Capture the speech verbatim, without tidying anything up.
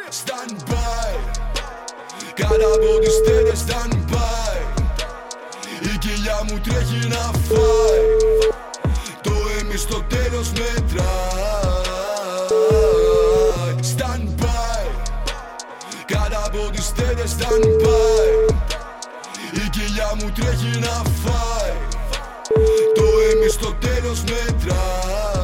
Stand by. Κάτω από τις στέλες stand by. Η κοιλιά μου τρέχει να φάει. Το εμείς στο τέλος μετράει. Stand by. Κάτω από τις στέλες stand by. Η κοιλιά μου τρέχει να φάει. Το εμείς στο τέλος μετράει.